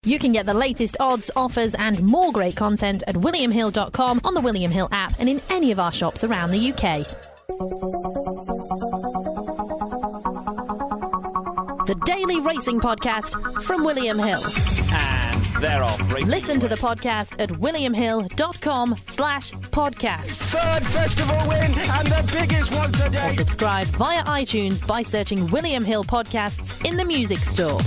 You can get the latest odds, offers and more great content at williamhill.com, on the William Hill app and in any of our shops around the UK. The Daily Racing Podcast from William Hill. And they're off. Listen to the podcast at williamhill.com/podcast. Third festival win and the biggest one today. Or subscribe via iTunes by searching William Hill Podcasts in the music store.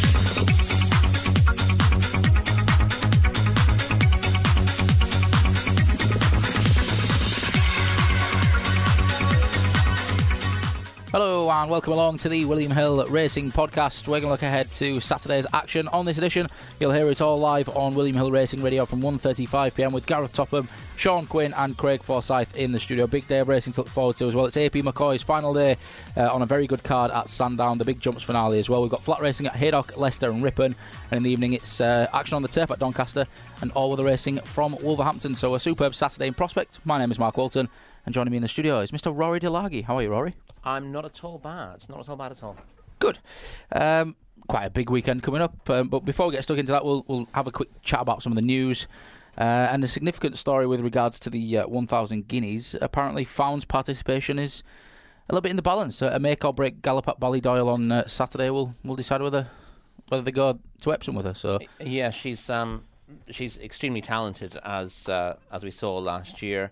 Hello and welcome along to the William Hill Racing Podcast. We're going to look ahead to Saturday's action. On this edition, you'll hear it all live on William Hill Racing Radio from 1:35pm with Gareth Topham, Sean Quinn and Craig Forsyth in the studio. Big day of racing to look forward to as well. It's AP McCoy's final day on a very good card at Sandown, the Big Jumps finale as well. We've got flat racing at Haydock, Leicester and Ripon, and in the evening it's action on the turf at Doncaster and all-weather racing from Wolverhampton. So a superb Saturday in prospect. My name is Mark Walton and joining me in the studio is Mr. Rory Delagi. How are you, Rory? I'm not at all bad. Not at all bad at all. Good. Quite a big weekend coming up. But before we get stuck into that, we'll have a quick chat about some of the news. And a significant story with regards to the 1,000 guineas. Apparently, Found's participation is a little bit in the balance. A make or break gallop at Ballydoyle on Saturday will decide whether they go to Epsom with her. So yeah, she's extremely talented, as we saw last year.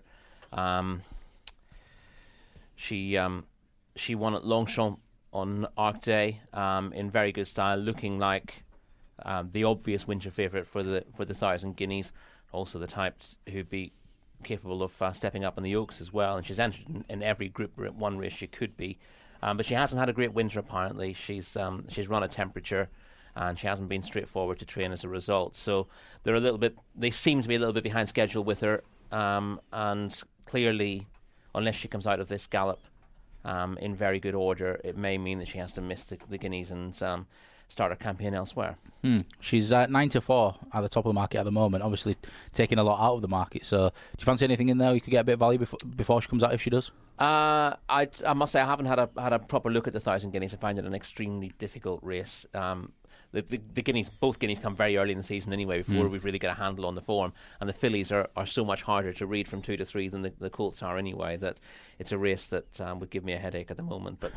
She won at Longchamp on Arc Day in very good style, looking like the obvious winter favourite for the 1,000 guineas. Also the types who'd be capable of stepping up in the Oaks as well. And she's entered in every Group 1 race she could be. But she hasn't had a great winter apparently. She's run a temperature and she hasn't been straightforward to train as a result. So they seem to be a little bit behind schedule with her. And clearly, unless she comes out of this gallop in very good order, it may mean that she has to miss the guineas and start her campaign elsewhere. She's 9-4 at the top of the market at the moment, obviously taking a lot out of the market. So do you fancy anything in there you could get a bit of value before she comes out, if she does? I must say I haven't had a proper look at the 1,000 guineas. I find it an extremely difficult race. The guineas, both guineas come very early in the season anyway, before we've really got a handle on the form. And the fillies are so much harder to read from 2 to 3 than the colts are anyway, that it's a race that would give me a headache at the moment. But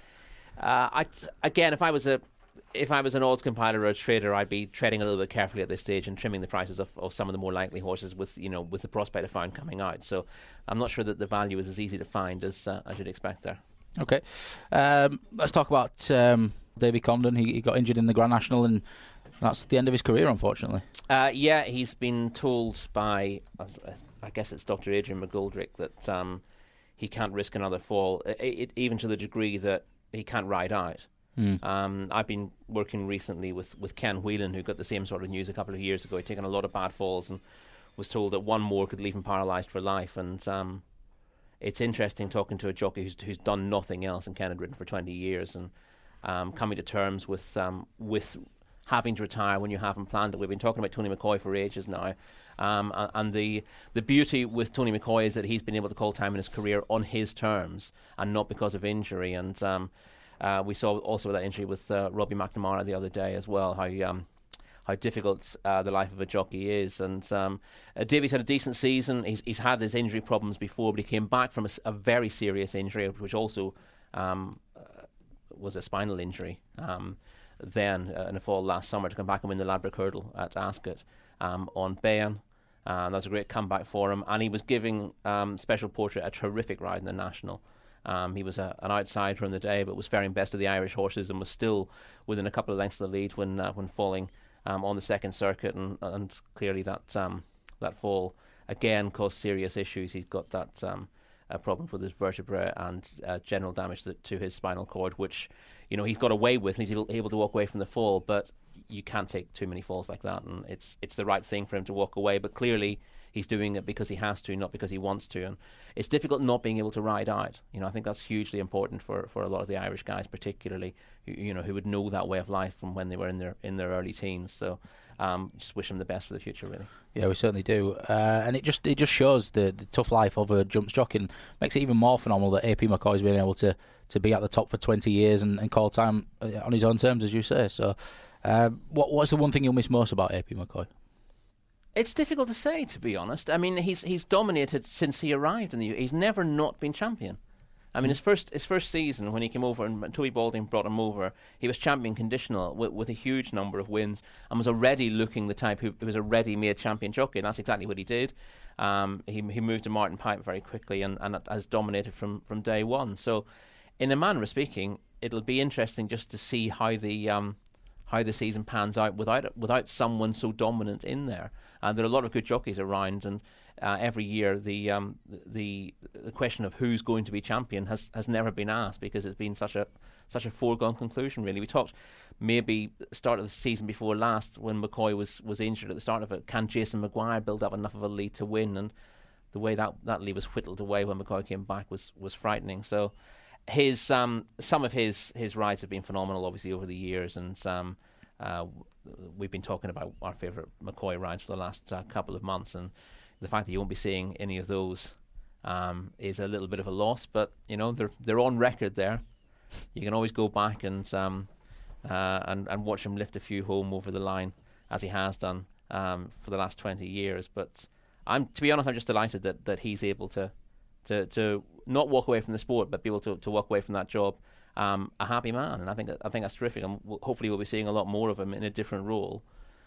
again, if I was an odds compiler or a trader, I'd be treading a little bit carefully at this stage and trimming the prices of some of the more likely horses with the prospect of Found coming out. So I'm not sure that the value is as easy to find as you'd expect there. Okay, let's talk about Davy Comden. He got injured in the Grand National, and that's the end of his career, unfortunately. Yeah, he's been told by, I guess it's Dr. Adrian McGoldrick, that he can't risk another fall, even to the degree that he can't ride out. I've been working recently with Ken Whelan, who got the same sort of news a couple of years ago. He'd taken a lot of bad falls and was told that one more could leave him paralysed for life. And it's interesting talking to a jockey who's done nothing else and Ken had ridden for 20 years and coming to terms with having to retire when you haven't planned it. We've been talking about Tony McCoy for ages now. And the beauty with Tony McCoy is that he's been able to call time in his career on his terms and not because of injury. And we saw also with that injury with Robbie McNamara the other day as well, how difficult the life of a jockey is. And Davies had a decent season. He's had his injury problems before, but he came back from a very serious injury, which also was a spinal injury then in a fall last summer, to come back and win the Ladbroke Hurdle at Ascot on Bayonne. That was a great comeback for him. And he was giving Special Portrait a terrific ride in the National. He was an outsider on the day, but was faring best of the Irish horses and was still within a couple of lengths of the lead when falling on the second circuit. And clearly that fall again caused serious issues. He's got that problems with his vertebrae and general damage to his spinal cord, which he's got away with, and he's able to walk away from the fall. But you can't take too many falls like that, and it's the right thing for him to walk away. But clearly he's doing it because he has to, not because he wants to. And it's difficult not being able to ride out. I think that's hugely important for a lot of the Irish guys, particularly who would know that way of life from when they were in their early teens. So just wish him the best for the future, really. Yeah, we certainly do. And it just shows the tough life of a jumps jockey, and makes it even more phenomenal that AP McCoy has been able to be at the top for 20 years and call time on his own terms, as you say. So What's the one thing you'll miss most about AP McCoy? It's difficult to say, to be honest. I mean, he's dominated since he arrived in the UK. He's never not been champion. I mean, his first season when he came over and Toby Balding brought him over, he was champion conditional with a huge number of wins and was already looking the type who was a ready-made champion jockey, and that's exactly what he did. He moved to Martin Pipe very quickly and has dominated from day one. So, in a manner of speaking, it'll be interesting just to see how the season pans out without someone so dominant in there. There are a lot of good jockeys around, and every year the question of who's going to be champion has never been asked because it's been such a foregone conclusion. Really, we talked maybe start of the season before last when McCoy was injured at the start of it. Can Jason Maguire build up enough of a lead to win? And the way that lead was whittled away when McCoy came back was frightening. So his some of his rides have been phenomenal, obviously over the years, and we've been talking about our favourite McCoy rides for the last couple of months, and the fact that you won't be seeing any of those is a little bit of a loss. But you know they're on record there. You can always go back and watch him lift a few home over the line as he has done for the last 20 years. But to be honest, I'm just delighted that he's able to not walk away from the sport, but be able to walk away from that job a happy man, and I think that's terrific. And hopefully we'll be seeing a lot more of him in a different role.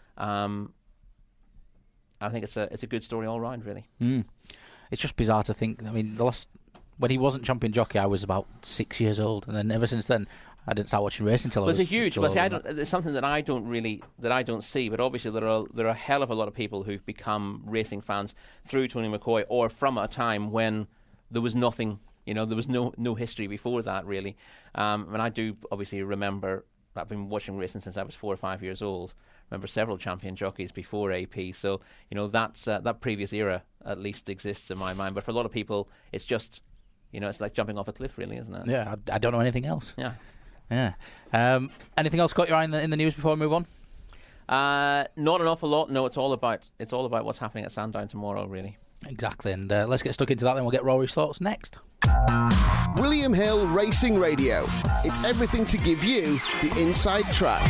I think it's a good story all round, really. It's just bizarre to think. I mean, when he wasn't champion jockey, I was about 6 years old, and then ever since then, I didn't start watching racing until I was. It's a huge. But it's something that I don't see. But obviously, there are a hell of a lot of people who've become racing fans through Tony McCoy, or from a time when there was nothing. You know, there was no history before that, really. And I do obviously remember. I've been watching racing since I was 4 or 5 years old. Remember several champion jockeys before AP. So you know that previous era at least exists in my mind. But for a lot of people, it's just, you know, it's like jumping off a cliff, really, isn't it? Yeah, I don't know anything else. Yeah. Anything else caught your eye in the news before we move on? Not an awful lot. No, it's all about what's happening at Sandown tomorrow, really. Exactly, and let's get stuck into that. Then we'll get Rory's thoughts next. William Hill Racing Radio. It's everything to give you the inside track.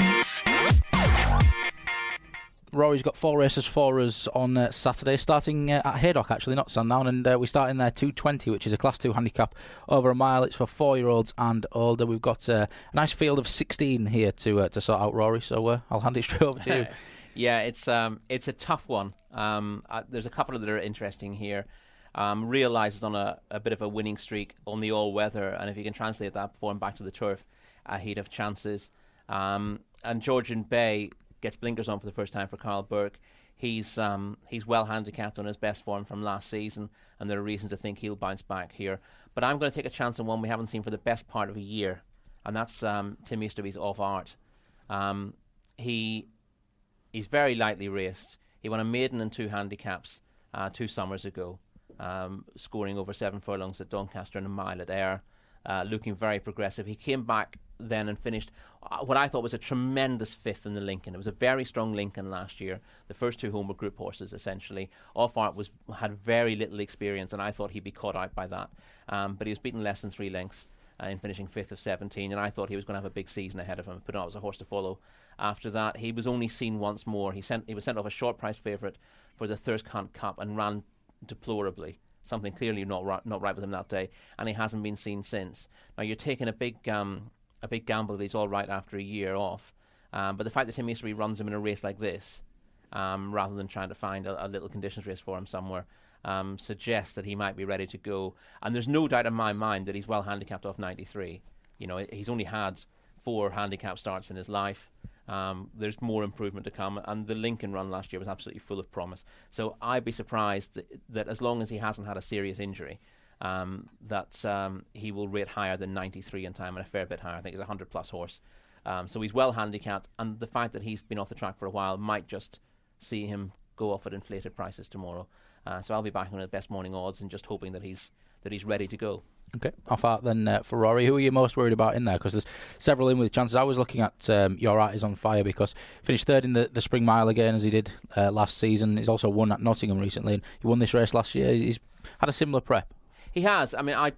Rory's got 4 races for us on Saturday, starting at Haydock, actually, not Sandown, and we start in there 220, which is a Class 2 handicap over a mile. It's for 4-year-olds and older. We've got a nice field of 16 here to sort out, Rory, so I'll hand it straight over to you. Yeah, it's a tough one. There's a couple that are interesting here. Realise is on a bit of a winning streak on the all-weather, and if you can translate that form back to the turf, he'd have chances. And Georgian Bay gets blinkers on for the first time for Carl Burke. He's well handicapped on his best form from last season, and there are reasons to think he'll bounce back here. But I'm going to take a chance on one we haven't seen for the best part of a year, and that's Tim Easterby's Off Art. He's very lightly raced. He won a maiden and 2 handicaps 2 summers ago, scoring over 7 furlongs at Doncaster and a mile at Ayr, looking very progressive. He came back then and finished what I thought was a tremendous 5th in the Lincoln. It was a very strong Lincoln last year. The first 2 home were group horses, essentially. Off Art had very little experience, and I thought he'd be caught out by that. But he was beaten less than 3 lengths in finishing 5th of 17, and I thought he was going to have a big season ahead of him. But no, it was a horse to follow. After that, he was only seen once more. He was sent off a short price favourite for the Thirst Cup and ran deplorably. Something clearly not right with him that day, and he hasn't been seen since. Now you're taking a big gamble that he's all right after a year off, but the fact that Tim Easterby runs him in a race like this, rather than trying to find a little conditions race for him somewhere, suggests that he might be ready to go. And there's no doubt in my mind that he's well handicapped off 93. You know, he's only had 4 handicap starts in his life. There's more improvement to come, and the Lincoln run last year was absolutely full of promise. So I'd be surprised that as long as he hasn't had a serious injury, that he will rate higher than 93 in time, and a fair bit higher. I think he's a 100-plus horse. So he's well handicapped, and the fact that he's been off the track for a while might just see him go off at inflated prices tomorrow. So I'll be backing on the best morning odds and just hoping that he's ready to go. Okay, Off Art then for Rory. Who are you most worried about in there? Because there's several in with chances. I was looking at Your Art is on fire because he finished 3rd in the Spring Mile again as he did last season. He's also won at Nottingham recently, and he won this race last year. He's had a similar prep. He has. I mean, I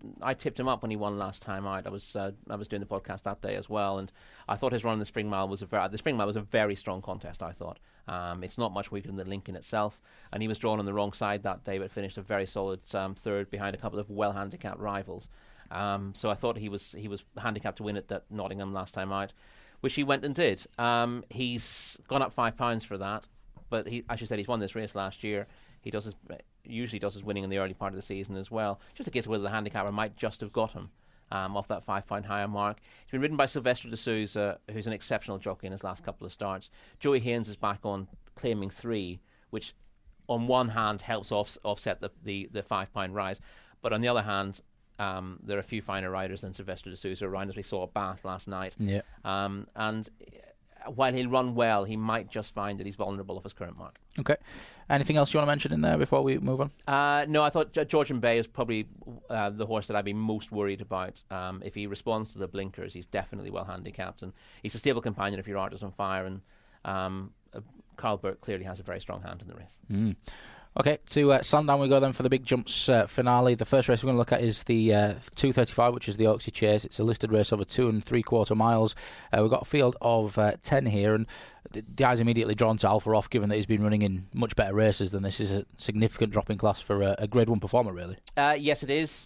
I tipped him up when he won last time out. I was doing the podcast that day as well, and I thought his run in the Spring Mile was a very strong contest. I thought it's not much weaker than the Lincoln itself, and he was drawn on the wrong side that day, but finished a very solid third behind a couple of well handicapped rivals. So I thought he was handicapped to win at Nottingham last time out, which he went and did. He's gone up £5 for that, but he's won this race last year. He usually does his winning in the early part of the season as well. Just a case of whether the handicapper might just have got him off that £5 higher mark. He's been ridden by Silvestre de Sousa, who's an exceptional jockey in his last couple of starts. Joey Haynes is back on claiming 3, which on one hand helps offset the £5 rise, but on the other hand, there are a few finer riders than Silvestre de Sousa around, as we saw at Bath last night. Yeah. And while he'll run well, he might just find that he's vulnerable off his current mark. Okay. Anything else you want to mention in there before we move on? No, I thought Georgian Bay is probably the horse that I'd be most worried about. If he responds to the blinkers, he's definitely well handicapped, and he's a stable companion if your art is on fire, and Carl Burke clearly has a very strong hand in the race. Okay, to Sandown we go then for the Big Jumps finale. The first race we're going to look at is the 2:35, which is the Oaksey Chase. It's a listed race over 2 3/4 miles. We've got a field of 10 here, and the eye's immediately drawn to Alpha Off, given that he's been running in much better races than this. Is a significant drop in class for a Grade 1 performer, really. Yes, it is.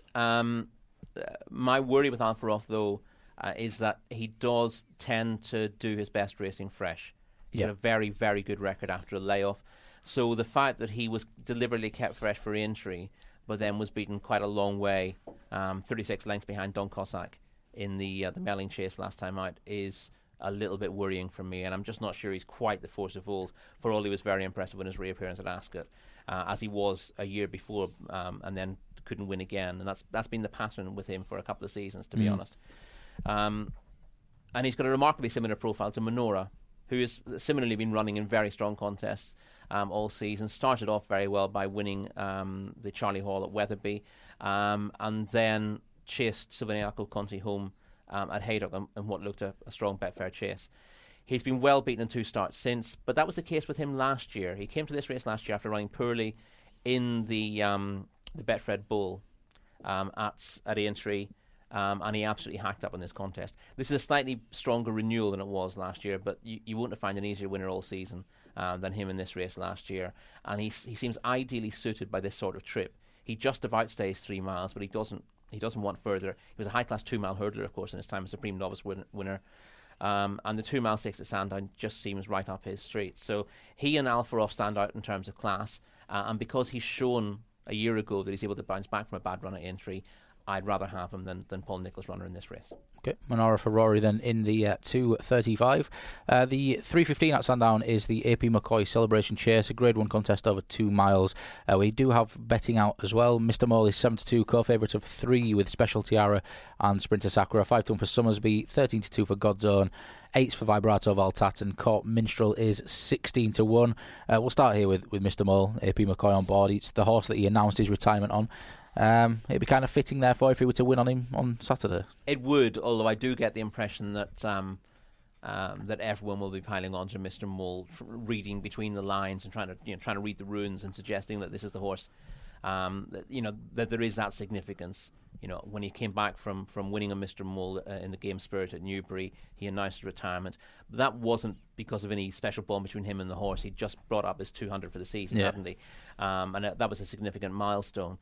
My worry with Alpha Off, though, is that he does tend to do his best racing fresh. He's got a very, very good record after a layoff. So the fact that he was deliberately kept fresh for entry, but then was beaten quite a long way, 36 lengths behind Don Cossack in the Melling Chase last time out, is a little bit worrying for me. And I'm just not sure he's quite the force of old. For all, he was very impressive in his reappearance at Ascot, as he was a year before, and then couldn't win again. And that's been the pattern with him for a couple of seasons, to be honest. And he's got a remarkably similar profile to Monora, who has similarly been running in very strong contests all season. Started off very well by winning the Charlie Hall at Wetherby, and then chased Saviniaco Conti home at Haydock in what looked a strong Betfair chase. He's been well beaten in 2 starts since, but that was the case with him last year. He came to this race last year after running poorly in the Betfred Bull at Aintree. And he absolutely hacked up in this contest. This is a slightly stronger renewal than it was last year, but you wouldn't have found an easier winner all season than him in this race last year. And he seems ideally suited by this sort of trip. He just about stays 3 miles, but he doesn't want further. He was a high-class 2-mile hurdler, of course, in his time as Supreme Novice winner. And the 2-mile 6 at Sandown just seems right up his street. So he and Alpha Off stand out in terms of class. And because he's shown a year ago that he's able to bounce back from a bad run at Aintree, I'd rather have him than Paul Nicholls' runner in this race. Okay, Monora for Rory then in the 2:35. The 3:15 at Sandown is the AP McCoy Celebration Chase, a Grade 1 contest over 2 miles. We do have betting out as well. Mr. Mole is 7-2, co-favourite of 3 with Special Tiara and Sprinter Sakura. 5-1 for Summersby, 13-2 for God's Own, 8 for Vibrato Valtat, and Court Minstrel is 16-1. We'll start here with Mr. Mole, AP McCoy on board. It's the horse that he announced his retirement on. It'd be kind of fitting, therefore, if he were to win on him on Saturday. It would, although I do get the impression that that everyone will be piling on to Mr. Mole, reading between the lines and trying to read the runes and suggesting that this is the horse. That there is that significance. When he came back from winning a Mr. Mole in the Game Spirit at Newbury, he announced his retirement. But that wasn't because of any special bond between him and the horse. He just brought up his 200 for the season, hadn't he? And that was a significant milestone.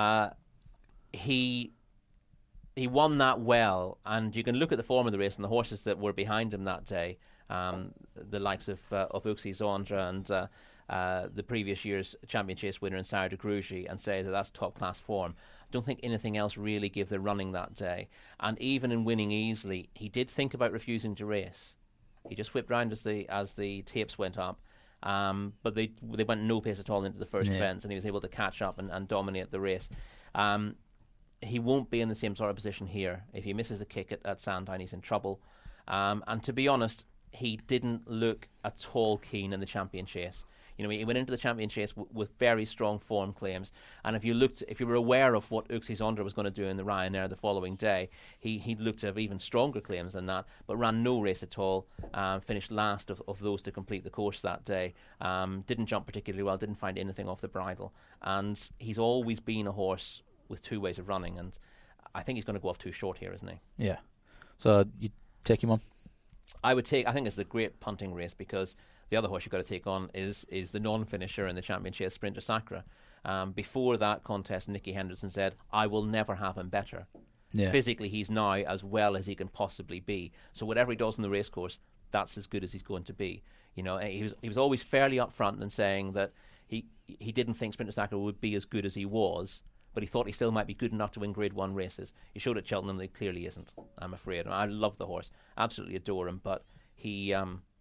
He won that well, and you can look at the form of the race and the horses that were behind him that day, the likes of Oaksey Zondra and the previous year's Champion Chase winner in Sarah de Grugy, and say that that's top-class form. I don't think anything else really gave the running that day. And even in winning easily, he did think about refusing to race. He just whipped round as the tapes went up. But they went no pace at all into the first fence, and he was able to catch up and dominate the race. He won't be in the same sort of position here. If he misses the kick at Sandown, he's in trouble. And to be honest, he didn't look at all keen in the Champion Chase. He went into the Champion Chase with very strong form claims, and if you were aware of what Oaksey Zondra was going to do in the Ryanair the following day, he looked to have even stronger claims than that, but ran no race at all, finished last of those to complete the course that day, didn't jump particularly well, didn't find anything off the bridle, and he's always been a horse with 2 ways of running, and I think he's going to go off too short here, isn't he? Yeah. So you take him on? I think it's a great punting race, because the other horse you've got to take on is the non-finisher in the championship, Sprinter Sacre. Before that contest, Nicky Henderson said, "I will never have him better." Yeah. Physically, he's now as well as he can possibly be. So whatever he does in the racecourse, that's as good as he's going to be. You know, he was always fairly upfront in saying that he didn't think Sprinter Sacre would be as good as he was, but he thought he still might be good enough to win Grade 1 races. He showed at Cheltenham that he clearly isn't, I'm afraid. I love the horse, absolutely adore him, but he,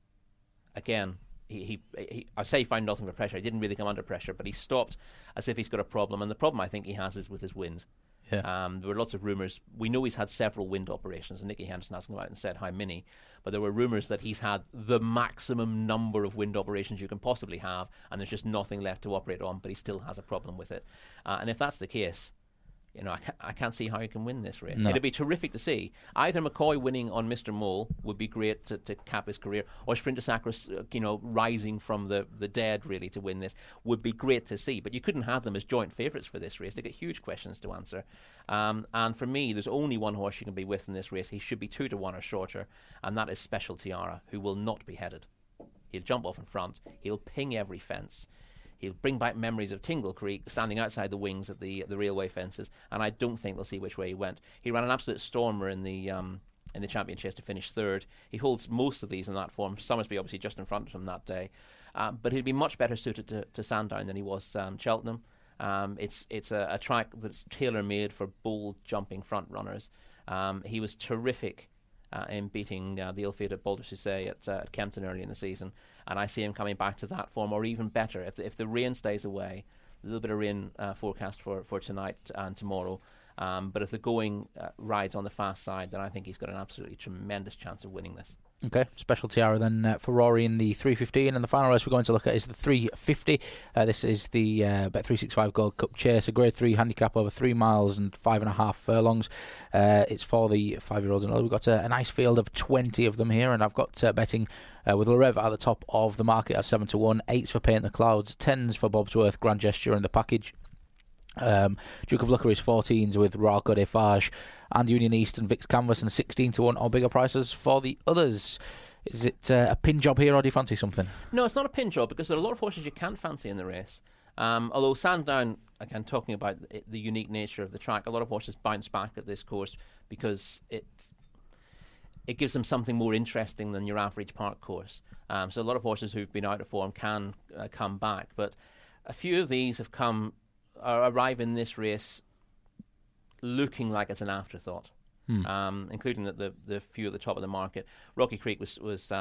again, I say he found nothing for pressure. He didn't really come under pressure, but he stopped as if he's got a problem, and the problem I think he has is with his wind. Yeah. There were lots of rumours. We know he's had several wind operations, and Nicky Henderson hasn't come out and said how many, but there were rumours that he's had the maximum number of wind operations you can possibly have, and there's just nothing left to operate on, but he still has a problem with it. And if that's the case, you know, I can't see how he can win this race. No. It'd be terrific to see. Either McCoy winning on Mr. Mole would be great to cap his career, or Sprinter Sacre, rising from the dead really to win this would be great to see. But you couldn't have them as joint favourites for this race. They get huge questions to answer. And for me, there's only one horse you can be with in this race. He should be 2-1 or shorter, and that is Special Tiara, who will not be headed. He'll jump off in front. He'll ping every fence. He'll bring back memories of Tingle Creek standing outside the wings at the railway fences, and I don't think they'll see which way he went. He ran an absolute stormer in the championships to finish third. He holds most of these in that form. Summersby obviously just in front of him that day, but he'd be much better suited to Sandown than he was Cheltenham. It's a track that's tailor-made for bold jumping front runners. He was terrific in beating the ill-fated Boulder Sucé at Kempton early in the season, and I see him coming back to that form, or even better if the rain stays away. A little bit of rain forecast for tonight and tomorrow, but if the going rides on the fast side, then I think he's got an absolutely tremendous chance of winning this. Okay, Special Tiara then for Rory in the 3:15, and the final race we're going to look at is the 3:50. This is the Bet365 Gold Cup Chase, a Grade 3 handicap over 3 miles and 5.5 furlongs. It's for the 5-year-olds and older. We've got a nice field of 20 of them here, and I've got betting with Le Rêve at the top of the market at 7-1, 8s for Paint the Clouds, 10s for Bobsworth, Grand Gesture in the package. Duke of Lucca is 14s with Royal Cote d'Eiffage and Union East and Vix Canvas, and 16-1 or bigger prices for the others. Is it a pin job here, or do you fancy something? No, it's not a pin job, because there are a lot of horses you can't fancy in the race. Although Sandown, again, talking about the unique nature of the track, a lot of horses bounce back at this course because it gives them something more interesting than your average park course. So a lot of horses who've been out of form can come back, but a few of these have arrive in this race looking like it's an afterthought, including the few at the top of the market. Rocky Creek was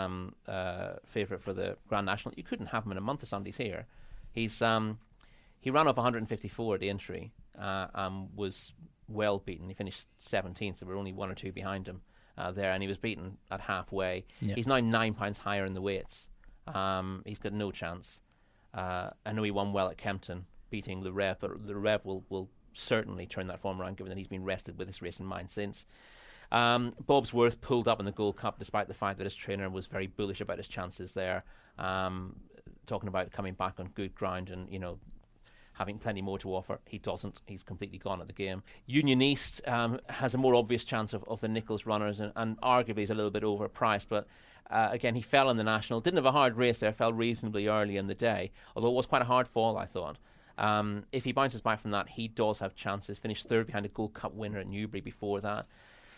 favourite for the Grand National. You couldn't have him in a month of Sundays here. He ran off 154 at the entry and was well beaten. He finished 17th. There were only 1 or 2 behind him there, and he was beaten at halfway. Yeah. He's now 9 pounds higher in the weights. He's got no chance. I know he won well at Kempton, beating Le Rêve, but Le Rêve will certainly turn that form around, given that he's been rested with this race in mind since. Bobsworth pulled up in the Gold Cup despite the fact that his trainer was very bullish about his chances there, talking about coming back on good ground and, having plenty more to offer. He doesn't. He's completely gone at the game. Union East has a more obvious chance of the Nichols runners, and arguably is a little bit overpriced, but again, he fell in the National. Didn't have a hard race there, fell reasonably early in the day, although it was quite a hard fall, I thought. If he bounces back from that, he does have chances. Finished third behind a Gold Cup winner at Newbury before that.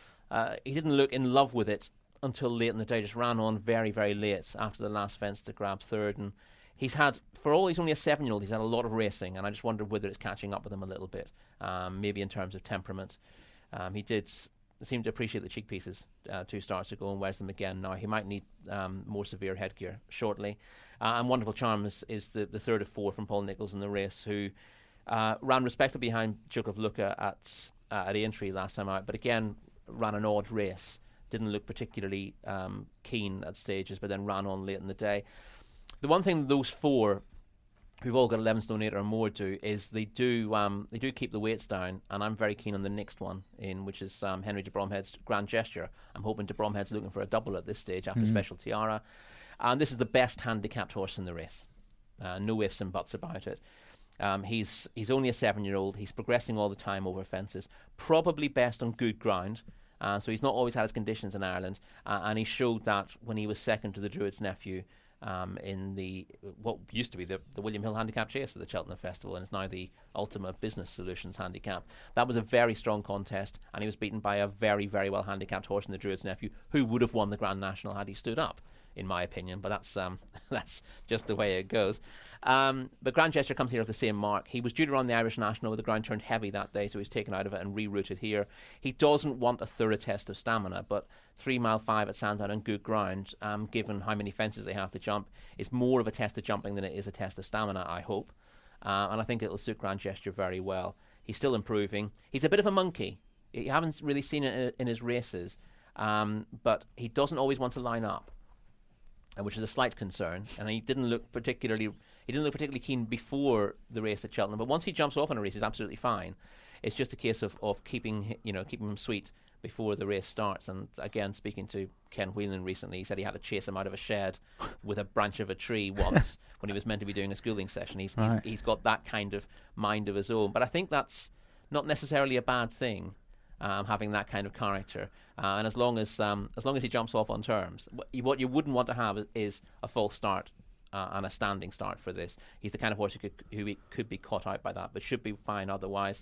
He didn't look in love with it until late in the day, just ran on very, very late after the last fence to grab third. And he's had, for all he's only a 7-year-old, he's had a lot of racing, and I just wonder whether it's catching up with him a little bit, maybe in terms of temperament. He did seem to appreciate the cheek pieces 2 starts ago and wears them again now. He might need more severe headgear shortly. And Wonderful Charms is the third of 4 from Paul Nichols in the race, who ran respectably behind Duke of Lucca at Aintree last time out, but again ran an odd race. Didn't look particularly keen at stages, but then ran on late in the day. The one thing those 4 who've all got 11 stone 8 or more do is they do keep the weights down, and I'm very keen on the next one which is Henry de Bromhead's Grand Gesture. I'm hoping de Bromhead's looking for a double at this stage after Special Tiara, and this is the best handicapped horse in the race. No ifs and buts about it. He's only a 7-year-old. He's progressing all the time over fences. Probably best on good ground. So he's not always had his conditions in Ireland. And he showed that when he was second to the Druid's Nephew in what used to be the William Hill Handicap Chase at the Cheltenham Festival, and is now the Ultima Business Solutions Handicap. That was a very strong contest, and he was beaten by a very, very well handicapped horse in the Druid's Nephew, who would have won the Grand National had he stood up, in my opinion. But that's just the way it goes. But Grand Gesture comes here off the same mark. He was due to run the Irish National, but the ground turned heavy that day, so he's taken out of it and rerouted here. He doesn't want a thorough test of stamina, but 3 mile 5 at Sandown on good ground, given how many fences they have to jump, is more of a test of jumping than it is a test of stamina, I hope. And I think it'll suit Grand Gesture very well. He's still improving. He's a bit of a monkey. You haven't really seen it in his races, but he doesn't always want to line up, which is a slight concern. And he didn't look particularly keen before the race at Cheltenham. But once he jumps off on a race, he's absolutely fine. It's just a case of keeping him sweet before the race starts. And again, speaking to Ken Whelan recently, he said he had to chase him out of a shed with a branch of a tree once when he was meant to be doing a schooling session. He's got that kind of mind of his own. But I think that's not necessarily a bad thing, having that kind of character. And as long as he jumps off on terms, what you wouldn't want to have is a false start and a standing start for this. He's the kind of horse who could be caught out by that, but should be fine otherwise.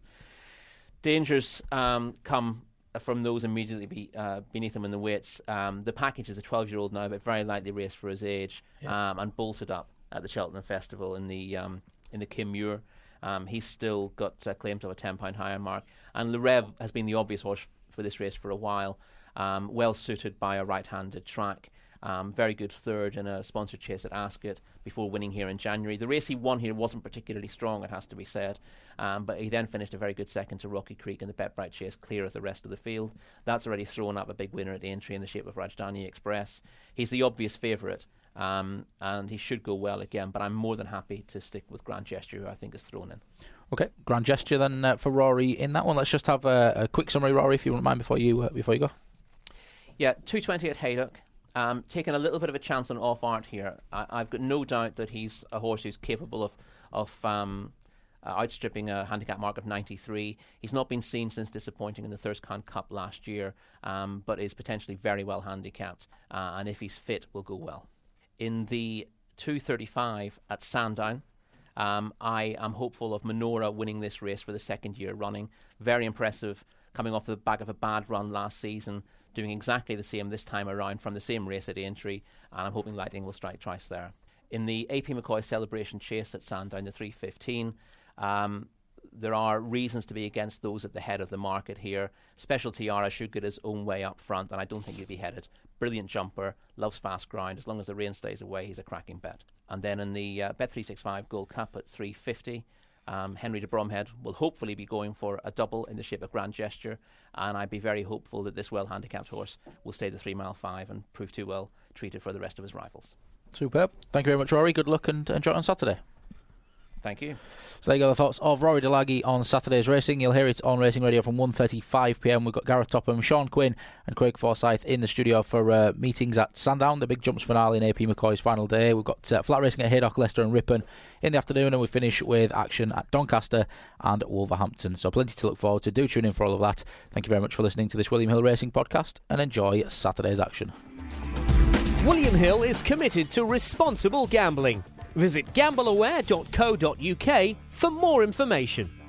Dangers come from those immediately beneath him in the weights. The package is a 12-year-old now, but very lightly raced for his age, and bolted up at the Cheltenham Festival in the Kim Muir. He's still got claims of a £10 higher mark. And Le Rêve has been the obvious horse for this race for a while. Well suited by a right-handed track. Very good third in a sponsored chase at Ascot before winning here in January. The race he won here wasn't particularly strong, it has to be said, but he then finished a very good second to Rocky Creek in the Bet Bright Chase, clear of the rest of the field. That's already thrown up a big winner at Aintree in the shape of Rajdhani Express. He's the obvious favourite, and he should go well again, but I'm more than happy to stick with Grand Gesture, who I think is thrown in. Okay, Grand Gesture then for Rory in that one. Let's just have a quick summary, Rory, if you wouldn't mind, before you go. Yeah, 220 at Haydock. Taking a little bit of a chance on Off Art here. I've got no doubt that he's a horse who's capable of outstripping a handicap mark of 93. He's not been seen since disappointing in the Thurscan Cup last year, but is potentially very well handicapped, and if he's fit, will go well. In the 235 at Sandown, I am hopeful of Menorah winning this race for the second year running. Very impressive, coming off the back of a bad run last season, doing exactly the same this time around from the same race at Aintree, and I'm hoping Lightning will strike twice there. In the AP McCoy Celebration Chase at Sandown, the 315, there are reasons to be against those at the head of the market here. Special Tiara should get his own way up front, and I don't think he'll be headed. Brilliant jumper, loves fast ground. As long as the rain stays away, he's a cracking bet. And then in the Bet365 Gold Cup at 350, Henry de Bromhead will hopefully be going for a double in the shape of Grand Gesture, and I'd be very hopeful that this well-handicapped horse will stay the 3 mile 5 and prove too well treated for the rest of his rivals. Superb. Thank you very much, Rory. Good luck and enjoy it on Saturday. Thank you. So there you go, the thoughts of Rory Delaghi on Saturday's racing. You'll hear it on Racing Radio from 1:35pm. We've got Gareth Topham, Sean Quinn and Craig Forsyth in the studio for meetings at Sandown, the Big Jumps finale in AP McCoy's final day. We've got flat racing at Haydock, Leicester and Ripon in the afternoon, and we finish with action at Doncaster and Wolverhampton. So plenty to look forward to. Do tune in for all of that. Thank you very much for listening to this William Hill Racing podcast, and enjoy Saturday's action. William Hill is committed to responsible gambling. Visit gambleaware.co.uk for more information.